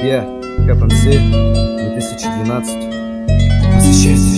Я, КПМС, 2012. Посвящайся.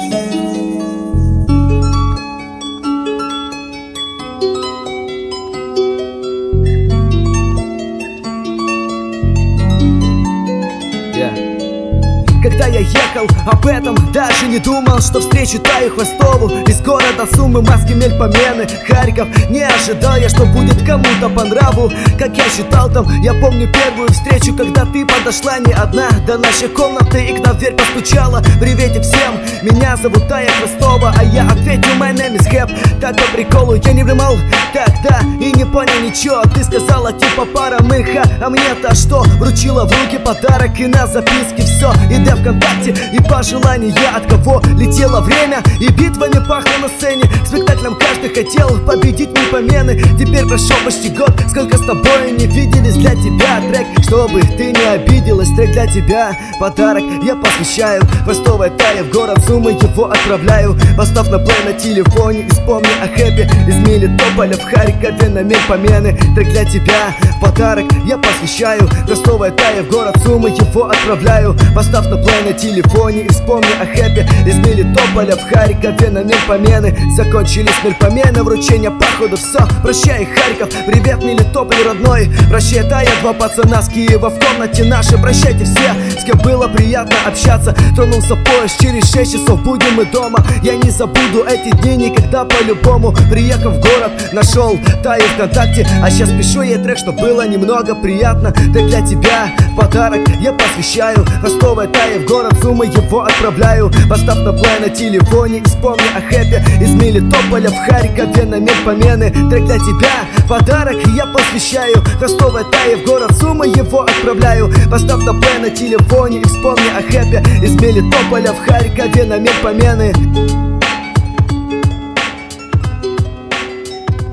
Когда я ехал, об этом даже не думал, что встречу Таю Хвостову из города Сумы, Маски, Мельпомены, Харьков. Не ожидал я, что будет кому-то по нраву, как я считал там. Я помню первую встречу, когда ты подошла не одна до нашей комнаты и к нам в дверь постучала. Приветик всем, меня зовут Тая Хвостова, а я ответил my name is Хэп. Так по приколу я не внимал тогда и не понял ничего. Ты сказала типа пара мыха, а мне-то что? Вручила в руки подарок и на записке все. И ВКонтакте, и пожелания от кого летело время, и битвами пахло на сцене. Спектаклем каждый хотел победить Мельпомены. Теперь прошел почти год, сколько с тобой не виделись. Для тебя трек, чтобы ты не обиделась. Трек для тебя, подарок я посвящаю. Хвостовая Тая в город Сумы, его отправляю. Поставь на плей на телефоне и вспомни о хэппи из Мелитополя в Харькове на Мельпомены. Трек для тебя, подарок я посвящаю. Хвостовая Тая в город Сумы, его отправляю. Поставь на плей на телефоне и вспомни о хэппи из Мелитополя в Харькове на Мельпомены. Закончились Мельпомены, вручение походу все. Прощай, Харьков, привет, Мелитополь родной. Прощай, Тая, два пацана с Киева в комнате нашей. Прощайте все, с кем было приятно общаться. Тронулся поезд, через 6 часов будем мы дома. Я не забуду эти дни никогда по-любому. Приехав в город, нашел Таю ВКонтакте, а сейчас пишу ей трек, что было немного приятно. Трек для тебя, подарок я посвящаю. Хвостовая Тая в город Сумы, его отправляю. Поставь на плей на телефоне и вспомни о хэппи из Мелитополя в Харькове на Мельпомены. Трек для тебя, подарок я посвящаю. Хвостовая Тая в город Сумы, его отправляю. Поставь на плей на телефоне и вспомни о хэппи из Мелитополя в Харькове на Мельпомены.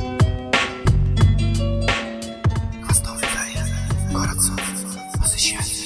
Хвостовая Тая, город Сумы, посвящаю.